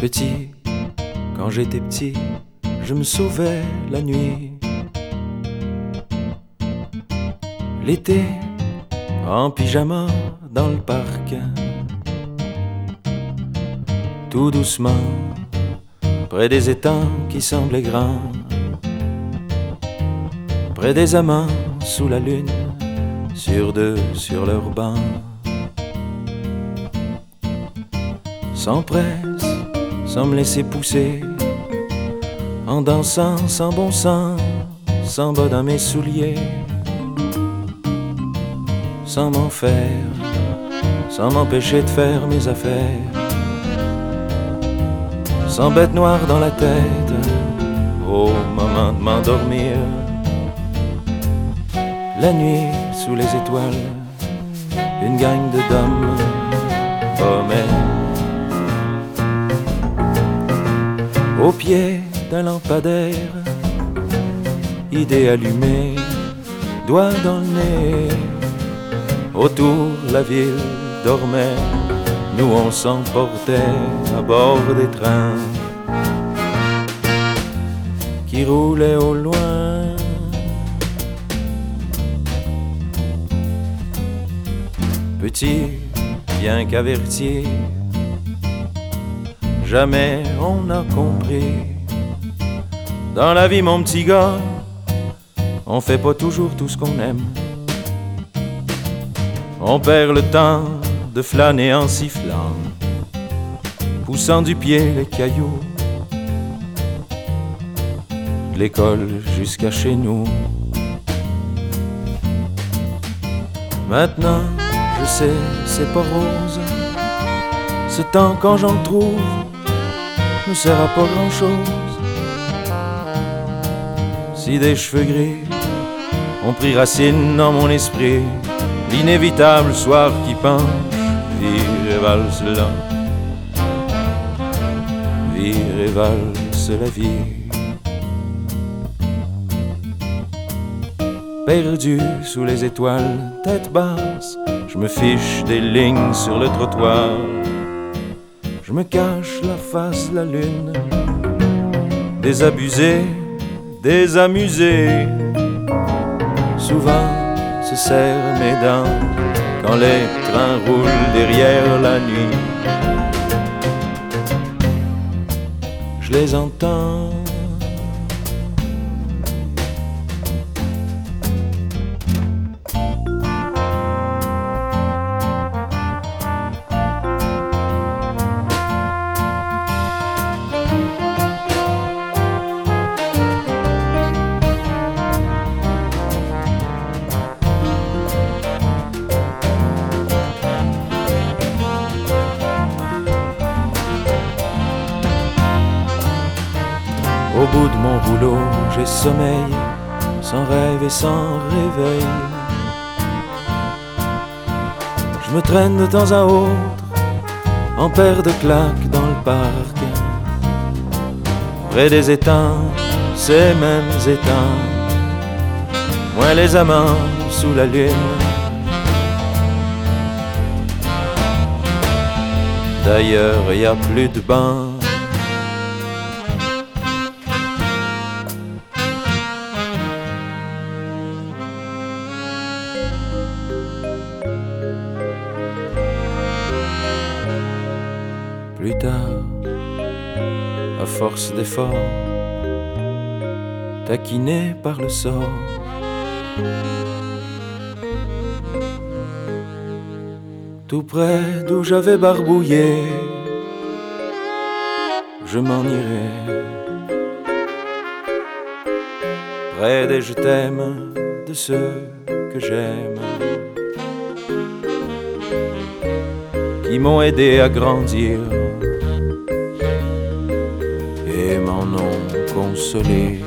Petit, quand j'étais petit, je me sauvais la nuit. L'été, en pyjama dans le parc. Tout doucement, près des étangs qui semblaient grands. Près des amants sous la lune, sur deux sur leur banc. Sans presse, sans me laisser pousser, en dansant sans bon sens, sans bas dans mes souliers. Sans m'en faire, sans m'empêcher de faire mes affaires. Sans bête noire dans la tête, au moment de m'endormir. La nuit, sous les étoiles, une gang de dames, hommes. Au pied d'un lampadaire, idée allumée, doigt dans le nez. Autour la ville dormait, nous on s'emportait à bord des trains qui roulaient au loin. Petit, bien qu'averti, jamais on n'a compris. Dans la vie mon petit gars, on fait pas toujours tout ce qu'on aime. On perd le temps de flâner en sifflant, poussant du pied les cailloux, de l'école jusqu'à chez nous. Maintenant, je sais, c'est pas rose. Ce temps, quand j'en trouve, ne sert à pas grand-chose. Si des cheveux gris ont pris racine dans mon esprit, l'inévitable soir qui penche, vire et valse là, vire et valse la vie. Perdu sous les étoiles, tête basse, je me fiche des lignes sur le trottoir. Je me cache la face, la lune, désabusé, désamusé. Souvent se serrent mes dents quand les trains roulent derrière la nuit. Je les entends. Au bout de mon rouleau, j'ai sommeil, sans rêve et sans réveil. Je me traîne de temps à autre, en paire de claques dans le parc. Près des étangs, ces mêmes étangs, moins les amants sous la lune. D'ailleurs, y a plus de bancs. Plus tard, à force d'efforts, taquiné par le sort, tout près d'où j'avais barbouillé, je m'en irai. Près des je t'aime de ceux que j'aime, qui m'ont aidé à grandir et m'en ont consolé.